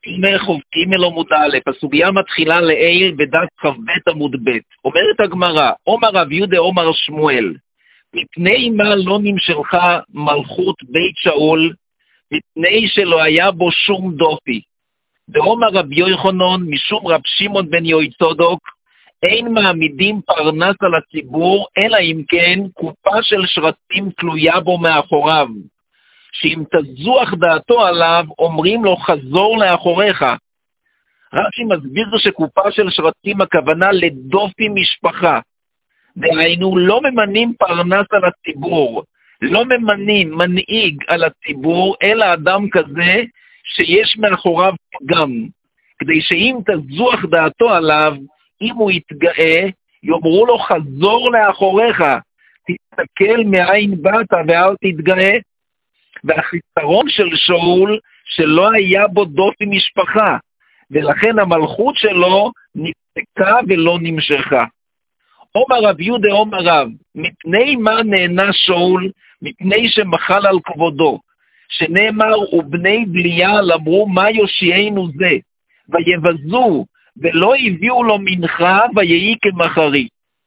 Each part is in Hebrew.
חוב ג' עמוד א', הסוגיה מתחילה לעיל בדף כ"ב עמוד ב'. אומרת הגמרא, אומר רב יהודה אומר שמואל, מפני מה לא נמשכה מלכות בית שאול, מפני שלא היה בו שום דופי. ואומר רב יוחנן משום רב שמעון בן יהויצדוק, אין מעמידים פרנס על הציבור, אלא אם כן קופה של שרצים תלויה בו מאחוריו. שאם תזוח דעתו עליו, אומרים לו חזור לאחוריך. רש"י מסביר שקופה של שרצים הכוונה לדופי משפחה. דהיינו, לא ממנים פרנס על הציבור, לא ממנים מנהיג על הציבור, אלא אדם כזה שיש מאחוריו פגם. כדי שאם תזוח דעתו עליו, אם הוא יתגאה, יאמרו לו חזור לאחוריך, תסתכל מאין באת ואל תתגאה. והחיסרון של שאול שלא היה בו דופי משפחה, ולכן המלכות שלו נפסקה ולא נמשכה. אומר רב יהודה אומר רב, מפני מה נהנה שאול? מפני שמחל על כבודו, שנאמר ובני בליעל אמרו מה יושיענו זה, ויבזו ולא הביאו לו מנחה ויהי כמחרי.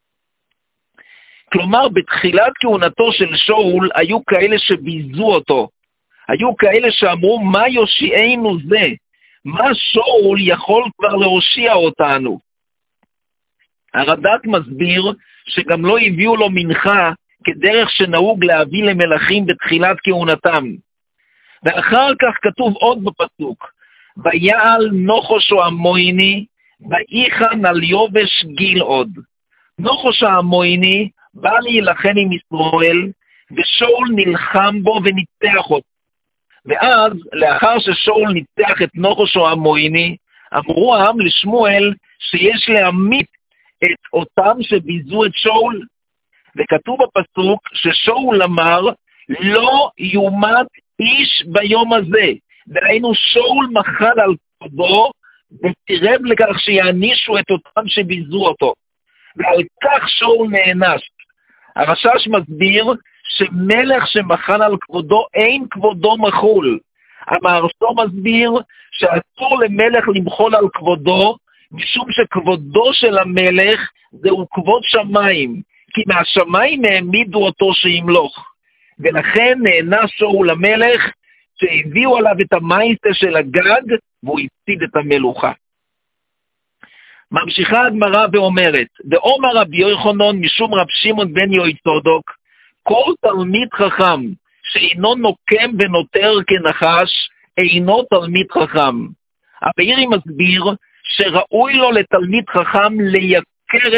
כלומר, בתחילת כהונתו של שאול היו כאלה שביזו אותו, היו כאלה שאמרו מה יושיענו זה, מה שאול יכול כבר להושיע אותנו. הרד"ק מסביר שגם לא הביאו לו מנחה כדרך שנהוג להביא למלכים בתחילת כהונתם. ואחר כך כתוב עוד בפסוק, ויעל נחוש העמוני ויחן על יובש גלעד. נחוש העמוני בא להילחם עם ישראל, ושאול נלחם בו וניצח אותו. ואז, לאחר ששאול ניצח את נחוש העמוני, אמרו העם לשמואל שיש להמית את אותם שביזו את שאול. וכתוב בפסוק ששאול אמר, לא יומת איש ביום הזה. דהיינו שאול מחל על כבודו, וסירב לכך שיענישו את אותם שביזו אותו. ועל כך שאול נענש. הרש"ש מסביר שמלך שמחל על כבודו אין כבודו מחול. המהר"ל מסביר שאסור למלך למחול על כבודו, משום שכבודו של המלך זהו כבוד שמיים, כי מהשמיים העמידו אותו שימלוך. ולכן נענש שאול המלך שהביאו עליו את המייסה של הגג והוא הפסיד את המלוכה. ממשיכה הגמרא ואומרת, ואומר רבי יוחנן משום רב שמעון בן יהויצדוק, כל תלמיד חכם שאינו נוקם ונותר כנחש, אינו תלמיד חכם. הבארי מסביר שראוי לו לתלמיד חכם לייקר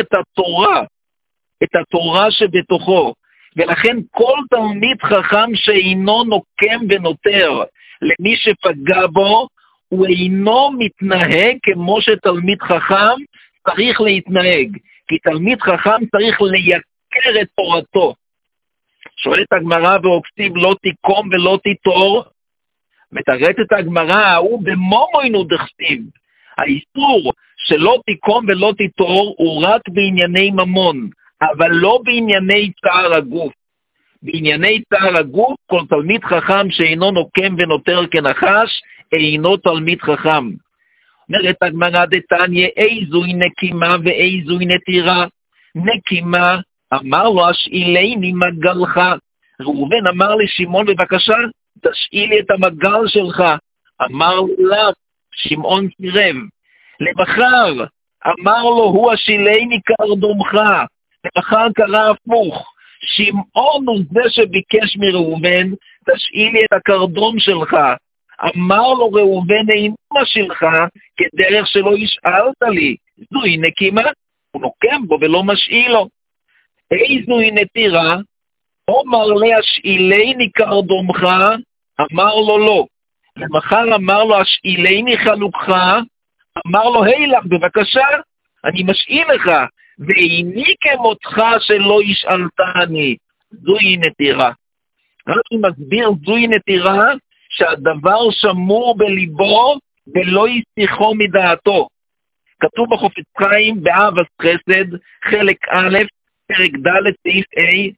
את התורה שבתוכו, ולכן כל תלמיד חכם שאינו נוקם ונותר למי שפגע בו, הוא אינו מתנהג כמו שתלמיד חכם צריך להתנהג, כי תלמיד חכם צריך לייקר את תורתו. שואלת הגמרא ואוקסיב לא תיקום ולא תיטור, מתרצת הגמרא הוא במומוינו דכתיב. האיסור שלא תיקום ולא תיטור הוא רק בענייני ממון, אבל לא בענייני צער הגוף. בענייני צער הגוף כל תלמיד חכם שאינו נוקם ונותר כנחש אינו תלמיד חכם. אומרת הגמרא דתניא איזוהי נקימה ואיזוהי נטירה. נקימה אמר לו השאילני מגלך. ראובן אמר לשמעון בבקשה תשאיל לי את המגל שלך. אמר לה שמעון סירב. למחר אמר לו הוא השאילני קרדומך. למחר קרא הפוך. שמעון הוא זה שביקש מראובן תשאיל לי את הקרדום שלך. אמר לו ראובן אינו משילך כדרך שלא ישאלת לי. זוהי נקימה, הוא נוקם בו ולא משאיל לו. איזוהי נטירה? אומר להשאילני קרדומך, אמר לו לא. למחר אמר לו השאילני חלוקך, אמר לו הילך בבקשה, אני משאיל לך, ואיני כמותך שלא ישאלתני. זוהי נטירה. רק אם מסביר זוהי נטירה, שהדבר שמור בליבו ולא יסיחו מדעתו. כתוב בחפץ חיים באהבת חסד, חלק א', פרק ד' סעיף A,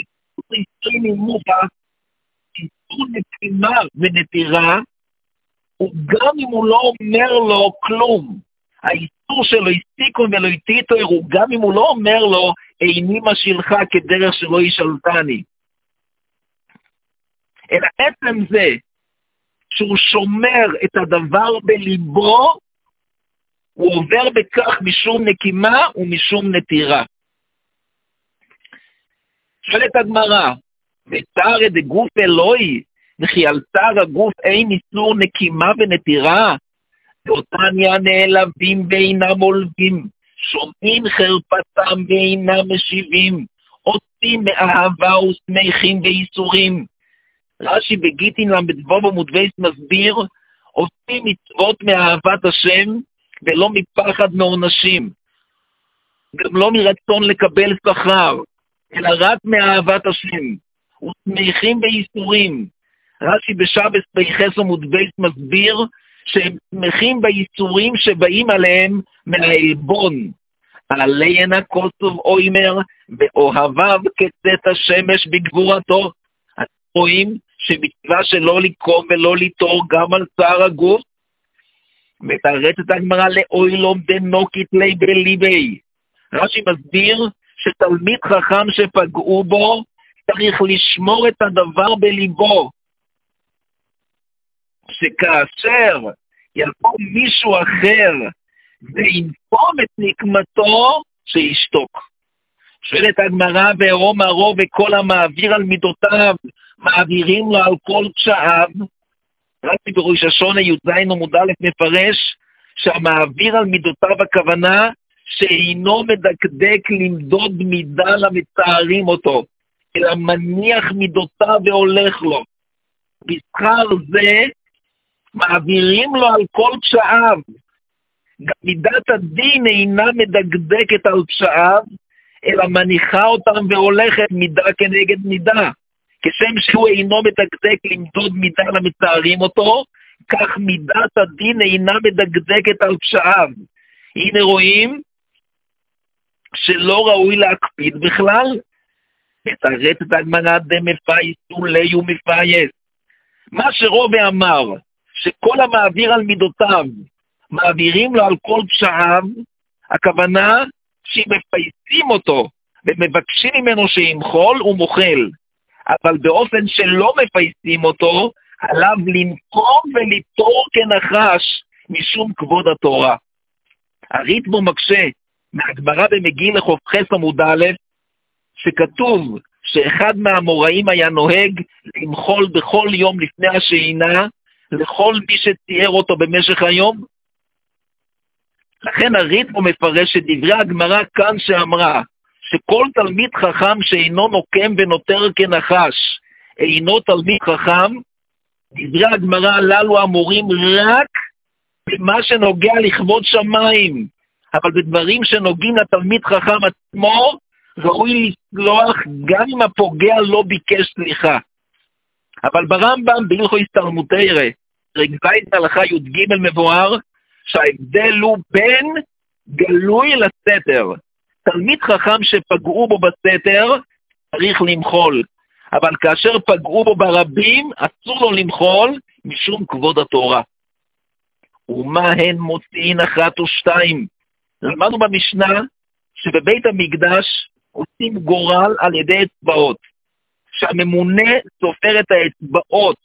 איסור נקימה ונטירה, וגם אם הוא לא אומר לו כלום, האיסור שלו הסתיקון ולא איתיתו, גם אם הוא לא אומר לו, איני משילך כדרך שלא ישלטני. אלא עצם זה, שהוא שומר את הדבר בליבו, הוא עובר בכך משום נקימה ומשום נטירה. שואלת הגמרא, ותרא דגוף אלוהי, וכי על תר הגוף אין איסור נקימה ונטירה, ואותניה נעלבים ואינם עולבים, שומעים חרפתם ואינם משיבים, עושים מאהבה ושמחים ואיסורים. רש"י בגיטין ל"ו עמוד בייס מסביר, עושים מצוות מאהבת השם, ולא מפחד מעונשים, גם לא מרצון לקבל שכר, אלא רק מאהבת השם, ושמחים באיסורים. רש"י בשבס ביחס עמוד בייס מסביר, שהם שמחים באיסורים שבאים עליהם מהעלבון. עליהן הכוסוב אוימר, באוהביו כצאת השמש בגבורתו. אתם רואים שמצווה שלא לקום ולא ליטור גם על צער הגוף, מתרצת הגמרא לאוילום דנוקית לי בליבי. רש"י מסביר שתלמיד חכם שפגעו בו צריך לשמור את הדבר בליבו, שכאשר יקום מישהו אחר וינפום את נקמתו, שישתוק. שואלת הגמרא, וערום הרוב וכל המעביר על מידותיו מעבירים לו על כל פשעיו. רש"י בראש השונה י"ז עמוד א' מפרש שהמעביר על מידותיו הכוונה שאינו מדקדק למדוד מידה למצערים אותו, אלא מניח מידותיו והולך לו. בשכר זה מעבירים לו על כל פשעיו. גם מידת הדין אינה מדקדקת על פשעיו, אלא מניחה אותם והולכת מידה כנגד מידה. כשם שהוא אינו מדקדק למדוד מידה למצערים אותו, כך מידת הדין אינה מדקדקת על פשעיו. הנה רואים שלא ראוי להקפיד בכלל. מתרץ את הגמרא דמפייס אולי ומפייס. מה שרובה אמר, שכל המעביר על מידותיו, מעבירים לו על כל פשעיו, הכוונה שמפייסים אותו, ומבקשים ממנו שימחול ומוחל. אבל באופן שלא מפייסים אותו, עליו לנקום וליטור כנחש, משום כבוד התורה. הריטב"א מקשה, מהגמרא במגילה ח"ח עמוד א', שכתוב שאחד מהאמוראים היה נוהג למחול בכל יום לפני השינה, לכל מי שצייר אותו במשך היום. לכן הריטב"א מפרש את דברי הגמרא כאן שאמרה, שכל תלמיד חכם שאינו נוקם ונותר כנחש, אינו תלמיד חכם, דברי הגמרא הללו אמורים רק במה שנוגע לכבוד שמיים, אבל בדברים שנוגעים לתלמיד חכם עצמו, ראוי לסלוח גם אם הפוגע לא ביקש סליחה. אבל ברמב"ם בהלכות תלמותירא, פרק ז' הלכה י"ג מבואר, שההבדל הוא בין גלוי לסתר. תלמיד חכם שפגעו בו בסתר, צריך למחול. אבל כאשר פגעו בו ברבים, אסור לו למחול משום כבוד התורה. ומה הן מוציאין אחת ושתיים? למדנו במשנה שבבית המקדש עושים גורל על ידי אצבעות. שהממונה סופר את האצבעות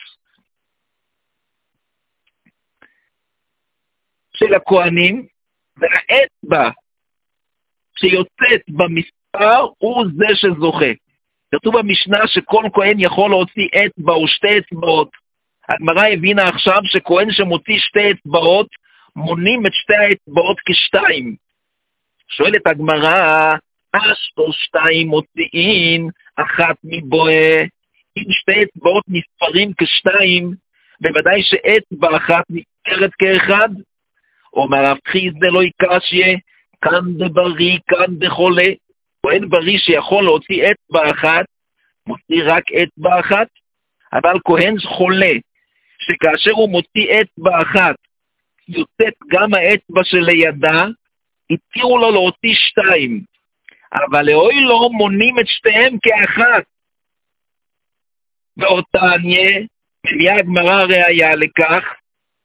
של הכהנים, והאצבע שיוצאת במספר הוא זה שזוכה. כתוב במשנה שכל כהן יכול להוציא אצבע או שתי אצבעות. הגמרא הבינה עכשיו שכהן שמוציא שתי אצבעות, מונים את שתי האצבעות כשתיים. שואלת הגמרא, אשתו שתיים מוציאים, אחת מבואה. אם שתי אצבעות נספרים כשתיים, בוודאי שאצבע אחת נספרת כאחד. אומר רב חיסדא לא יקשיא, כאן דבריא, כאן דחולה. כהן בריא שיכול להוציא אצבע אחת, מוציא רק אצבע אחת, אבל כהן חולה, שכאשר הוא מוציא אצבע אחת, יוצאת גם האצבע שלידה, התירו לו להוציא שתיים, אבל לאוי לא מונים את שתיהם כאחת. ואותניה, מביאה הגמרא ראיה לכך,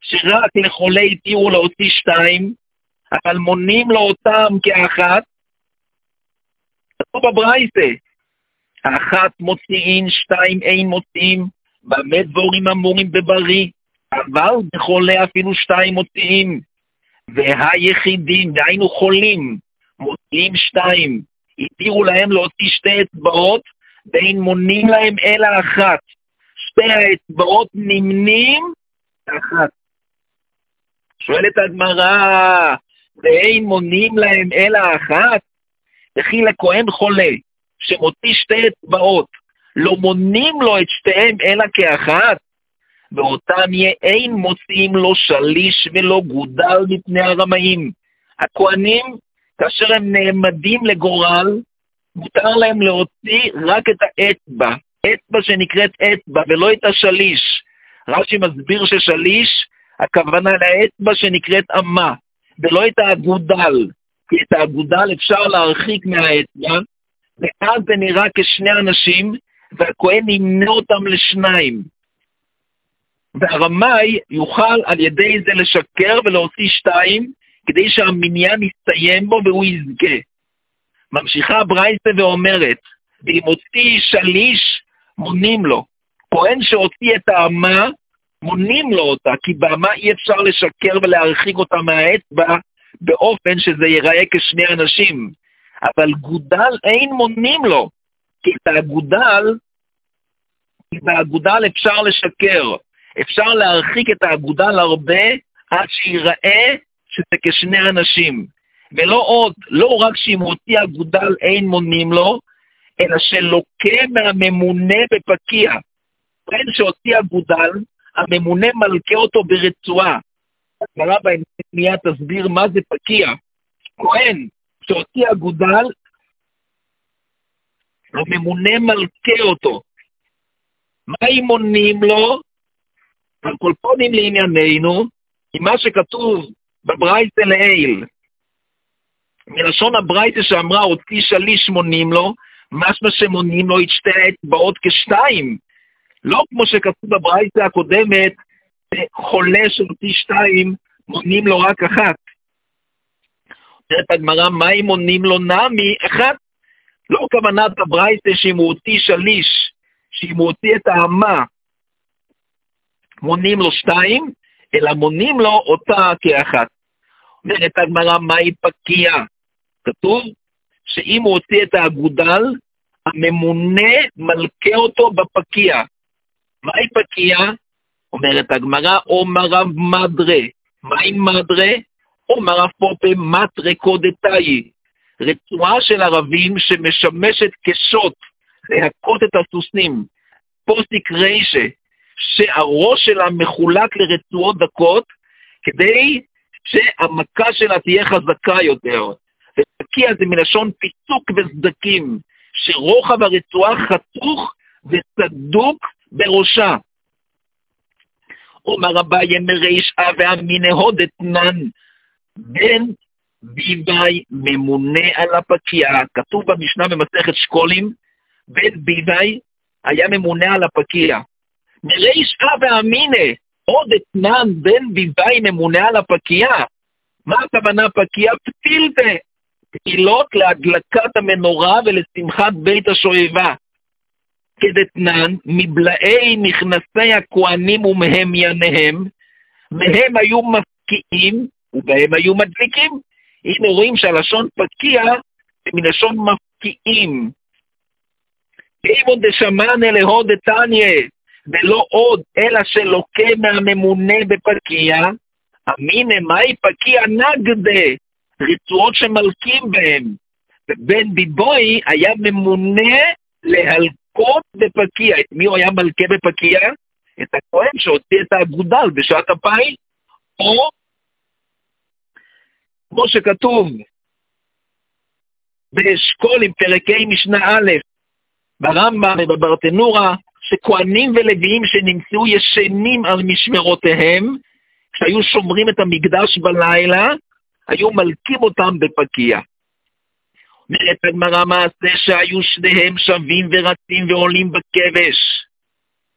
שרק לחולה התירו להוציא 2, אבל מונים לו אותם כאחת. כתוב בברייתא, 1 מוציאים, 2 אין מוציאים, במה דבורים אמורים בבריא, אבל בחולה אפילו 2 מוציאים. והיחידים, דהיינו חולים, מוציאים 2, התירו להם להוציא 2 אצבעות, ואין מונים להם אלא 1. 2 האצבעות נמנים 1. שואלת הגמרא, ואין מונים להם אלא 1? וכי לכהן חולה, שמוציא 2 אצבעות, לא מונים לו את 2 אלא כאחת? ואותם יהיה אין מוציאים לו שליש ולא גודל מפני הרמאים. הכהנים, כאשר הם נעמדים לגורל, מותר להם להוציא רק את האצבע, אצבע שנקראת אצבע, ולא את השליש. רש"י מסביר ששליש, הכוונה לאצבע שנקראת אמה, ולא את האגודל, כי את האגודל אפשר להרחיק מהאצבע, ואז זה נראה כשני אנשים, והכהן ימנה אותם לשניים. והרמאי יוכל על ידי זה לשקר ולהוציא 2, כדי שהמניין יסתיים בו והוא יזכה. ממשיכה הברייתא ואומרת, ואם הוציא שליש, מונים לו. כהן שהוציא את האמה, מונים לו אותה, כי באמה אי אפשר לשקר ולהרחיק אותה מהאצבע, באופן שזה ייראה כשני אנשים. אבל גודל אין מונים לו, כי באגודל אפשר לשקר. אפשר להרחיק את האגודל הרבה, עד שיראה שזה כשני אנשים. ולא עוד, לא רק שאם הוציא אגודל אין מונים לו, אלא שלוקה מהממונה בפקיע. כהן שהוציא אגודל, הממונה מלכה אותו ברצועה. הגמרא בהמשך מיד תסביר מה זה פקיע. כהן שהוציא אגודל, הממונה מלכה אותו. מה אם מונים לו? על כל פונים לענייננו, עם מה שכתוב בברייתא לעיל. מלשון הברייתא שאמרה, הוציא שליש מונים לו, משמע שמונים לו את 2 האצבעות כ2. לא כמו שכתוב בברייתא הקודמת, חולה שהוציא 2, מונים לו רק 1. אומרת הגמרא, מה אם מונים לו נמי 1? לא כוונת הברייתא שאם הוא הוציא שליש, שאם הוא הוציא את האמה, מונים לו 2, אלא מונים לו אותה כאחת. אומרת הגמרא, מהי פקיע? כתוב שאם הוא הוציא את האגודל, הממונה מלכה אותו בפקיע. מהי פקיע? אומרת הגמרא, אומר רב מדרה. מהי מדרה? אומר רב פופה מטרה קודתאי. רצועה של ערבים שמשמשת כשוט להכות את הסוסים. פוסיק ריישה. שהראש שלה מחולק לרצועות דקות, כדי שהמכה שלה תהיה חזקה יותר. ופקיע זה מלשון פיצוק וסדקים, שרוחב הרצועה חתוך וסדוק בראשה. אומר אביי מריש ואמינא הודתנן, בן ביבי ממונה על הפקיע. כתוב במשנה במסכת שקולים, בן ביבי היה ממונה על הפקיע. מריש ואמינא הודתנן, בן ביבי ממונה על הפקיע. מה הכוונה פקיע? פתילתא, פתילות להדלקת המנורה ולשמחת בית השואבה. כדתנן, מבלעי מכנסי הכהנים ומהמייניהם, מהם היו מפקיעים ובהם היו מדליקים. הנה רואים שהלשון פקיע זה מלשון מפקיעים. אימון דשמענא להודתניא, ולא עוד אלא שלוקה מהממונה בפקיע. אמינא מהי פקיע נגדה, רצועות שמלכים בהם. ובן ביבוי היה ממונה להלקות בפקיע. את מי הוא היה מלכה בפקיע? את הכהן שהוציא את האגודל בשעת הפעיל. או כמו שכתוב באשכול עם פרקי משנה א' ברמב"ם ובברטנורה, שכהנים ולוויים שנמצאו ישנים על משמרותיהם, כשהיו שומרים את המקדש בלילה, היו מלכים אותם בפקיע. אומרת הגמרא, מעשה שהיו שניהם שווים ורצים ועולים בכבש.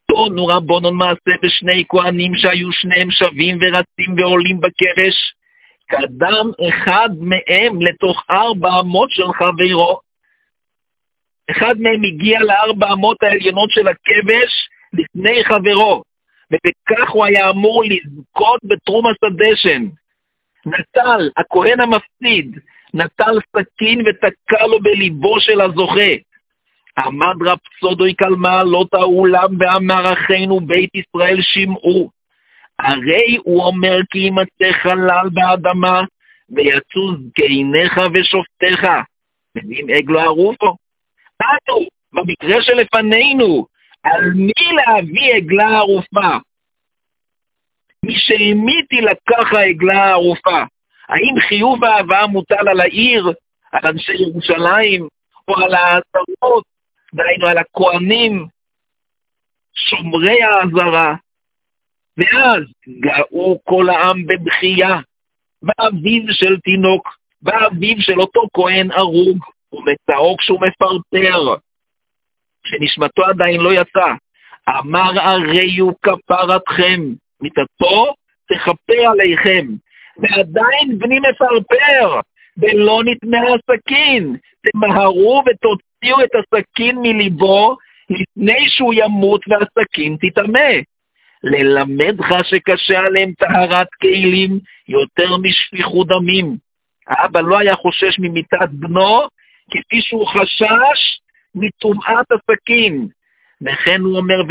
תונו רבונון מעשה בשני כהנים שהיו שניהם שווים ורצים ועולים בקרש, קדם אחד מהם לתוך 400 של חברו. אחד מהם הגיע ל400 העליונות של הכבש לפני חברו, ובכך הוא היה אמור לזכות בתרומס הדשן. נטל, הכהן המפסיד, נטל סכין ותקע לו בליבו של הזוכה. עמד רב סודוי על מעלות האולם ואמר, אחינו בית ישראל שמעו, הרי הוא אומר כי ימצא חלל באדמה ויצאו זקניך ושופטיך, ואם עגלו ערופו. אנו, במקרה שלפנינו, על מי להביא עגלה ערופה? מי שהמיתי לקח העגלה הערופה. האם חיוב האהבה מוטל על העיר, על אנשי ירושלים, או על העצרות, דהיינו על הכהנים, שומרי העזרה? ואז גאו כל העם בבכייה, באביו של תינוק, באביו של אותו כהן הרוג, ומצאו כשהוא מפרפר, שנשמתו עדיין לא יצא. אמר הרי הוא כפרתכם, מיתתו תכפר עליכם, ועדיין בני מפרפר, ולא נטמא הסכין. תמהרו ותוציאו את הסכין מליבו, לפני שהוא ימות והסכין תטמא. ללמדך שקשה עליהם טהרת כלים יותר משפיכות דמים. האבא לא היה חושש ממיתת בנו, כפי שהוא חשש מטומאת הסכין. וכן הוא אומר,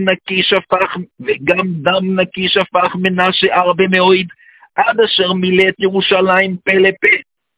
וגם דם נקי שפך מנשה הרבה מאוד, עד אשר מילא את ירושלים פה לפה.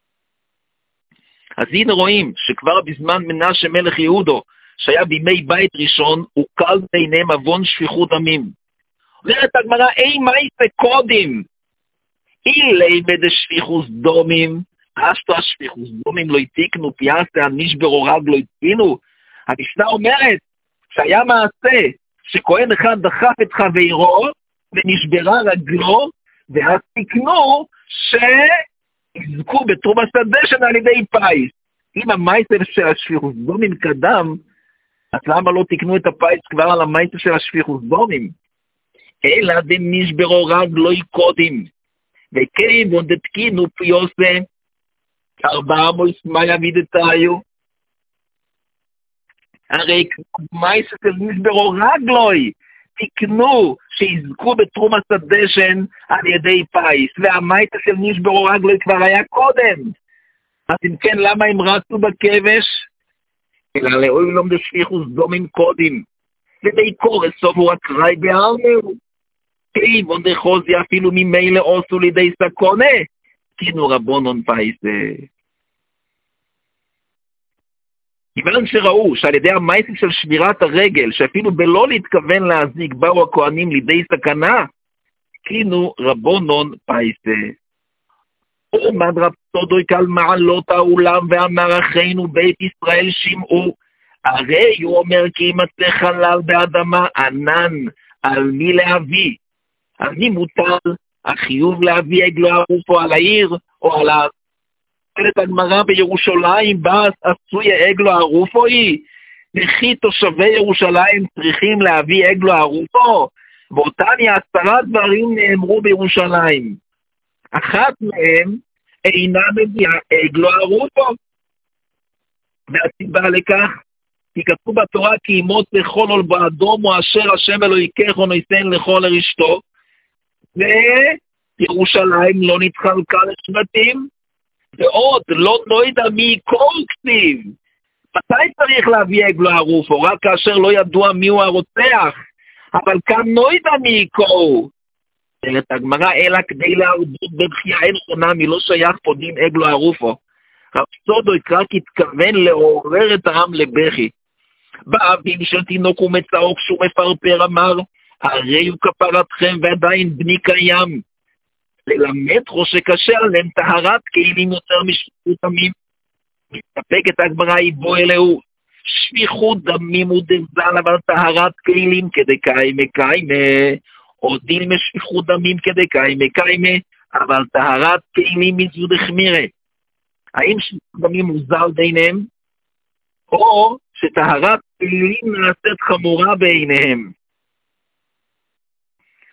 אז הנה רואים שכבר בזמן מנשה מלך יהודו, שהיה בימי בית ראשון, הוא קל ביניהם עוון שפיכות דמים. אומרת הגמרא, מה יצא קודם? אילי בדשפיכוס דומים, אשתו שפיכוס דומים לא יתיקנו, פייסה נשברו רג לא יתקינו. המשנה אומרת שהיה מעשה שכהן אחד דחף את חברו ונשברה רגלו, ואז תקנו שיזכו בתרומס הדשן על ידי פיס. אם המייסר של השפיכוס דומים קדם, אז למה לא תקנו את הפיס כבר על המייסר של השפיכוס דומים? אלא דנשברו רגלו קודם, וכן ודתקינו פיוסה 400 מה יבידתיו. הרי מייסר של נשברו רגלוי תקנו שיזכו בתרומס הדשן על ידי פיס, והמייסר של נשברו רגלוי כבר היה קודם. אז אם כן, למה הם רצו בכבש? אלא לאוי לא מדשפיכוס דומים קודם, ודי קורס סובו הקראי בארמרו. כיוון דחוזי אפילו ממילא עושו לידי סקונה, קינו רבונון פייסה. כיוון שראו שעל ידי המייסים של שבירת הרגל, שאפילו בלא להתכוון להזיק, באו הכהנים לידי סכנה, קינו רבונון פייסה. עומד רב סודוי על מעלות האולם ואמר, אחינו בית ישראל שמעו, הרי הוא אומר כי ימצא חלל באדמה, ענן על מי להביא. אז מי מוטל החיוב להביא עגלו ערופו על העיר, או על את הגמרא בירושלים, בס עשוי עגלו ערופו היא, וכי תושבי ירושלים צריכים להביא עגלו ערופו, ואותם 10 דברים נאמרו בירושלים. אחת מהם אינה מביאה עגלו ערופו, והסיבה לכך, כי כתוב בתורה כי ימות לכל עול באדום, או אשר השם אלוהיכך או נותן לכל לרשתו, וירושלים לא נתחלקה לשבטים, ועוד לא נוידע מי יקור כתיב. מתי צריך להביא עגלו ערופו? רק כאשר לא ידוע מי הוא הרוצח, אבל כאן נוידע מי יקור. את הגמרא אלא כדי להרבות בבכייה, אין חונמי, לא שייך פה דין עגלו ערופו. רב סודוי רק התכוון לעורר את העם לבכי. באביו של תינוק ומצאו כשהוא מפרפר אמר, הרי הוא כפרתכם ועדיין בני קיים. ללמד שקשה עליהם טהרת כלים יותר משפיכות דמים. מסתפקת הגמרא איבו אלוהו, שפיכות דמים ודזל, אבל טהרת כלים כדי קיימה קיימה, או דין משפיכות דמים כדי קיימה קיימה, אבל טהרת כלים מזו דחמירה. האם שפיכות דמים מוזל ביניהם, או שטהרת כלים נעשית חמורה בעיניהם?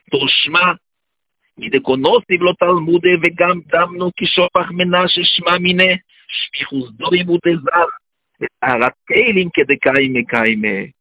תושמע, מדקונוסיב לא תלמודה וגם דמנו כשופח מנשה שמע מיני, שפיכוס דורים ותזר, וטהרת כלים כדקיימה קיימה.